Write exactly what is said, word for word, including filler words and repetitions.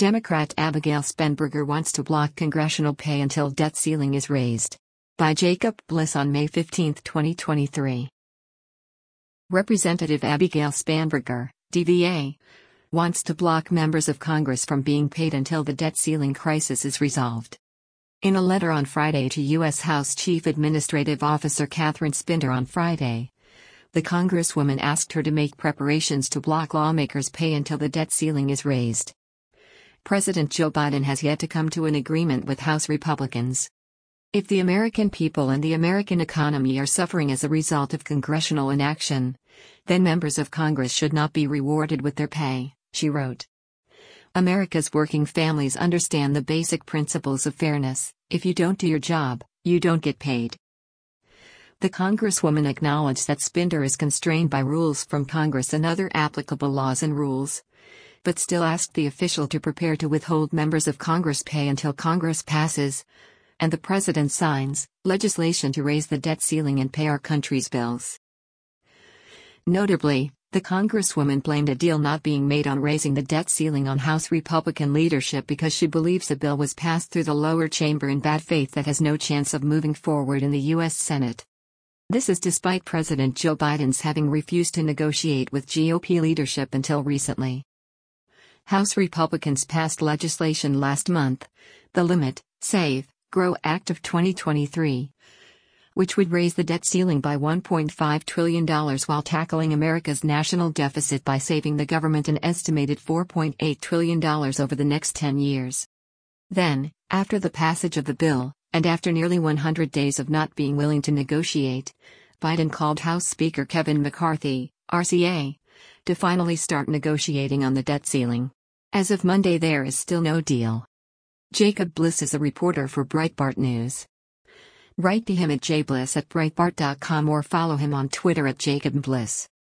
Democrat Abigail Spanberger wants to block congressional pay until debt ceiling is raised. By Jacob Bliss on May fifteenth, twenty twenty-three. Representative Abigail Spanberger, D V A, wants to block members of Congress from being paid until the debt ceiling crisis is resolved. In a letter on Friday to U S House Chief Administrative Officer Catherine Spinder on Friday, the Congresswoman asked her to make preparations to block lawmakers' pay until the debt ceiling is raised. President Joe Biden has yet to come to an agreement with House Republicans. If the American people and the American economy are suffering as a result of congressional inaction, then members of Congress should not be rewarded with their pay, she wrote. America's working families understand the basic principles of fairness. If you don't do your job, you don't get paid. The Congresswoman acknowledged that Spinder is constrained by rules from Congress and other applicable laws and rules, but still asked the official to prepare to withhold members of Congress pay until Congress passes, and the President signs, legislation to raise the debt ceiling and pay our country's bills. Notably, the Congresswoman blamed a deal not being made on raising the debt ceiling on House Republican leadership because she believes the bill was passed through the lower chamber in bad faith that has no chance of moving forward in the U S Senate. This is despite President Joe Biden's having refused to negotiate with G O P leadership until recently. House Republicans passed legislation last month, the Limit, Save, Grow Act of twenty twenty-three, which would raise the debt ceiling by one point five trillion dollars while tackling America's national deficit by saving the government an estimated four point eight trillion dollars over the next ten years. Then, after the passage of the bill, and after nearly one hundred days of not being willing to negotiate, Biden called House Speaker Kevin McCarthy, R C A, to finally start negotiating on the debt ceiling. As of Monday, there is still no deal. Jacob Bliss is a reporter for Breitbart News. Write to him at jbliss at breitbart dot com or follow him on Twitter at Jacob Bliss.